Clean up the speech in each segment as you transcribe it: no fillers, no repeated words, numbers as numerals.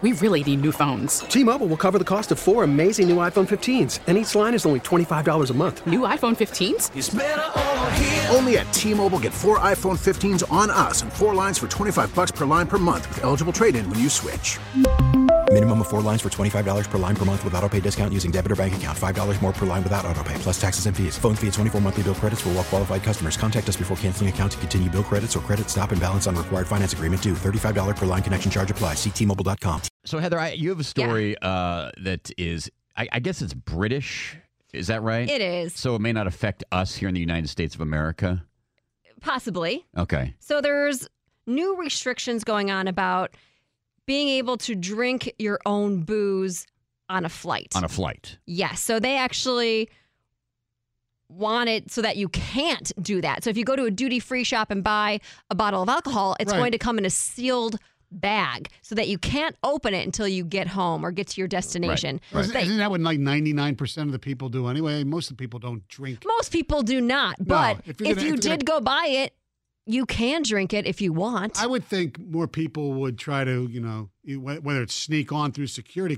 We really need new phones. T-Mobile will cover the cost of 4 amazing new iPhone 15s, and each line is only $25 a month. New iPhone 15s? It's better over here. Only at T-Mobile, get 4 iPhone 15s on us and 4 lines for $25 per line per month with eligible trade-in when you switch. Minimum of 4 lines for $25 per line per month with autopay discount using debit or bank account. $5 more per line without autopay, plus taxes and fees. Phone fee at 24 monthly bill credits for well-qualified customers. Contact us before canceling account to continue bill credits or credit stop and balance on required finance agreement due. $35 per line connection charge applies. See T-Mobile.com. So, Heather, you have a story that is, I guess it's British. Is that right? It is. So it may not affect us here in the United States of America? Possibly. Okay. So there's new restrictions going on about being able to drink your own booze on a flight. On a flight. Yes. So they actually want it so that you can't do that. So if you go to a duty-free shop and buy a bottle of alcohol, it's going to come in a sealed bag so that you can't open it until you get home or get to your destination. Right. Isn't that what like 99% of the people do anyway? Most of the people don't drink. Most people do not. But if if you're you did go buy it, you can drink it if you want. I would think more people would try to, whether it's sneak on through security.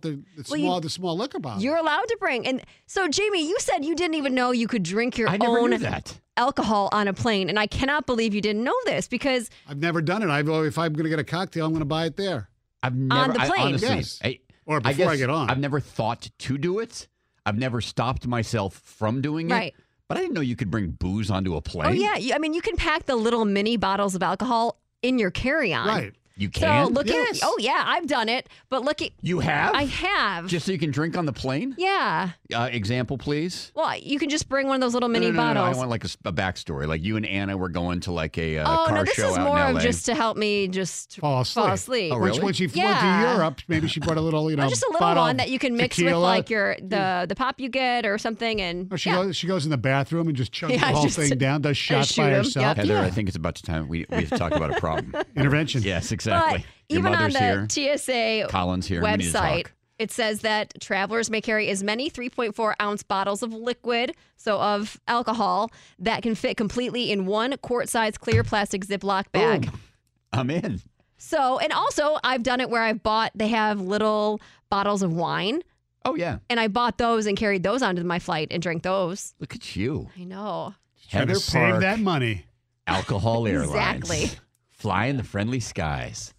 The small liquor bottle. You're allowed to bring. And so, Jamie, you said you didn't even know you could drink your I never own knew that. alcohol on a plane. And I cannot believe you didn't know this because I've never done it. If I'm going to get a cocktail, I'm going to buy it there. I've never, on the plane. honestly, Yes. Or before I get on. I've never thought to do it. I've never stopped myself from doing it. Right. But I didn't know you could bring booze onto a plane. Oh, yeah. You can pack the little mini bottles of alcohol in your carry-on. Right. You can? So look Yes. at, I've done it. But look at, You have? I have. Just so you can drink on the plane? Yeah. Example, please. Well, you can just bring one of those little mini No, bottles. I want like a backstory. Like you and Anna were going to like a Oh, car no, this show is out more in LA. of just to help me just Fall asleep. Oh, really? When she went to Yeah. Europe, maybe she brought a little, Or just a little bottle one of that you can mix tequila. with like the pop you get or something. And Or she goes in the bathroom and just chugs Yeah, the whole just- thing down, does shots shoot by 'em. herself. Yep. Heather, Yeah. I think it's about time we have to talk about a problem. Intervention. Yes, exactly. But Your even on mother's the here. TSA Colin's here. We need to website, talk. it says that travelers may carry as many 3.4 ounce bottles of liquid, so of alcohol, that can fit completely in one quart-sized clear plastic Ziploc bag. Boom. I'm in. So, and also I've done it where they have little bottles of wine, Oh, yeah. and I bought those and carried those onto my flight and drank those. Look at you. I know. Trying Heather to save Park, that money. Alcohol Airlines. Exactly. Fly in the friendly skies.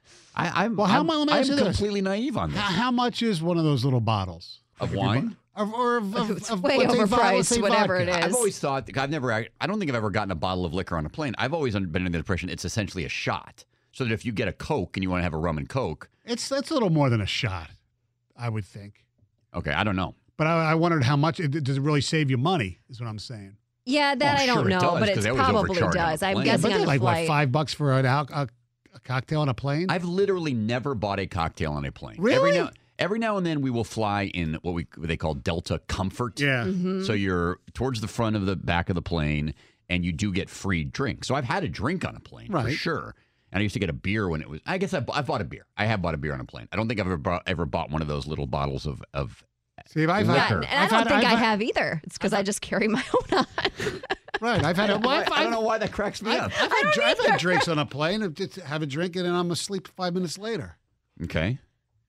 I'm Well, let me ask you this. completely naive on this. How much is one of those little bottles? Of wine? Or of It's of- way let's say overpriced, let's say whatever vodka. it is. I've always thought, I don't think I've ever gotten a bottle of liquor on a plane. I've always been under the impression it's essentially a shot. So that if you get a Coke and you want to have a rum and Coke, It's a little more than a shot, I would think. okay, I don't know. But I wondered how much does it really save you money? Is what I'm saying. Yeah, that Well, I don't sure it know, does, but 'cause it they always probably overcharge on a does. I'm plane. guessing but on they're a like flight. what, $5 for a cocktail on a plane? I've literally never bought a cocktail on a plane. Really? Every now and then we will fly in what they call Delta Comfort. Yeah. Mm-hmm. So you're towards the front of the back of the plane, and you do get free drinks. So I've had a drink on a plane for Right. sure. And I used to get a beer when it was. I guess I've bought a beer. I have bought a beer on a plane. I don't think I've ever bought one of those little bottles of See, if I've Yeah, had, and I don't think I have either. It's because I just carry my own on. Right, I've had. I don't know why that cracks me up. I've had drinks on a plane. And just have a drink and then I'm asleep 5 minutes later. Okay.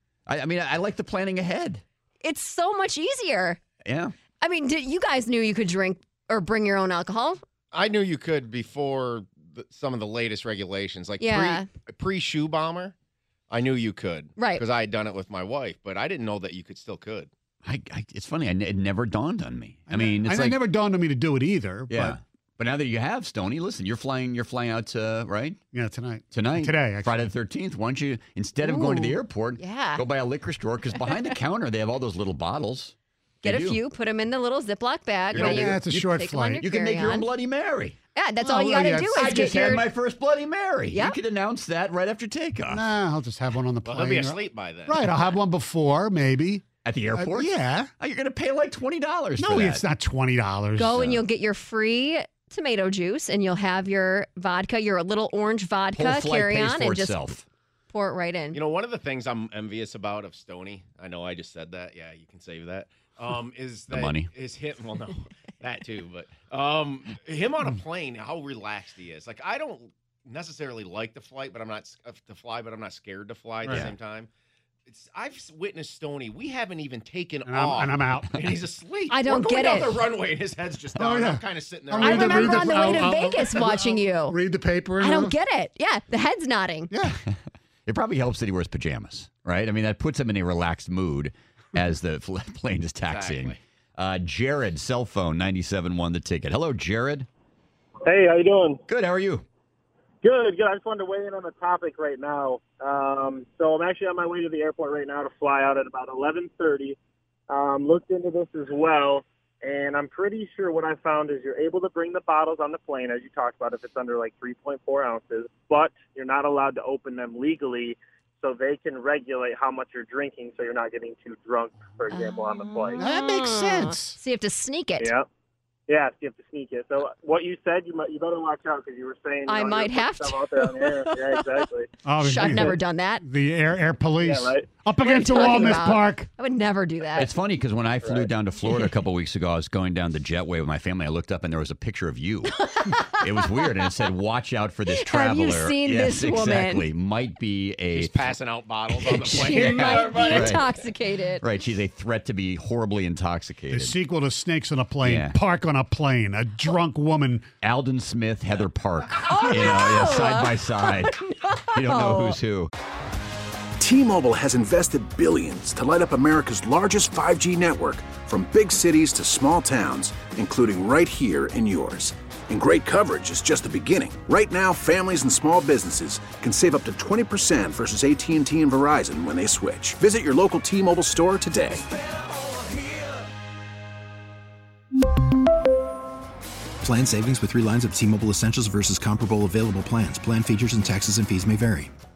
I mean, I like the planning ahead. It's so much easier. Yeah. I mean, you guys knew you could drink or bring your own alcohol? I knew you could before some of the latest regulations, like Yeah. pre-shoe bomber. I knew you could, Right. Because I had done it with my wife, but I didn't know that you still could. It's funny. It never dawned on me. I mean, it's it like never dawned on me to do it either. yeah. But now that you have, Stoney, listen, you're flying out to, right? Yeah, tonight. Tonight. Today, actually. Friday the 13th. Why don't you, instead of going to the Ooh, airport, yeah. go by a liquor store, because behind the counter, they have all those little bottles. Get They a do. few, put them in the little Ziploc bag. You where know, you it's a short take 'em on flight. You can make your own carry-on. Bloody Mary. Yeah, that's Oh, all you got to yeah. do I is just get had your... my first Bloody Mary. Yeah. You could announce that right after takeoff. Nah, I'll just have one on the Well, plane. he'll be asleep by then. Right, I'll have one before, maybe. At the airport? Yeah. Oh, you're going to pay like $20 for No, that. it's not $20. Go and you'll get your free tomato juice, and you'll have your vodka, your little orange vodka Whole flight carry pays on, for and just itself. pour it right in. You know, one of the things I'm envious about of Stoney, I know I just said that. Yeah, you can save that. Is The that money. is him? Well, no, that too. But him on a plane, how relaxed he is. Like I don't necessarily like the flight, but I'm not to fly, but I'm not scared to fly at the Right. same time. I've witnessed Stoney. We haven't even taken And off. I'm out. And he's asleep. I don't We're going get down it. the runway and his head's just down. yeah. I'm kind of sitting there. I Read the- remember read on the way to I'll- Vegas watching you. Read the paper. And I don't get it. Yeah, the head's nodding. Yeah. It probably helps that he wears pajamas, right? I mean, that puts him in a relaxed mood as the plane is taxiing. Exactly. Jared, cell phone, 97 won the ticket. Hello, Jared. Hey, how you doing? Good. How are you? Good. I just wanted to weigh in on the topic right now. So I'm actually on my way to the airport right now to fly out at about 11:30. Looked into this as well, and I'm pretty sure what I found is you're able to bring the bottles on the plane, as you talked about, if it's under like 3.4 ounces, but you're not allowed to open them legally, so they can regulate how much you're drinking so you're not getting too drunk, for example, on the flight. That makes sense. So you have to sneak it. Yeah. Yeah, you have to sneak it. So what you said, you better watch out because you were saying I you're might putting have stuff to. out there on the air. Yeah, exactly. I've never done that. The air police. Yeah, right. Up against the wall, talking Miss about? Park. I would never do that. It's funny because when I flew down to Florida a couple weeks ago, I was going down the jetway with my family. I looked up and there was a picture of you. It was weird, and it said, "Watch out for this traveler." Have you seen yes, this woman? Exactly. Might be a. He's passing out bottles on the She plane. might be Right. intoxicated. Right, she's a threat to be horribly The intoxicated. sequel to Snakes on a Plane. Yeah. Park on a plane. A drunk woman. Alden Smith, Heather Park. Oh, yeah, no. side by side. You don't know who's who. T-Mobile has invested billions to light up America's largest 5G network, from big cities to small towns, including right here in yours. And great coverage is just the beginning. Right now, families and small businesses can save up to 20% versus AT&T and Verizon when they switch. Visit your local T-Mobile store today. Plan savings with 3 lines of T-Mobile Essentials versus comparable available plans. Plan features and taxes and fees may vary.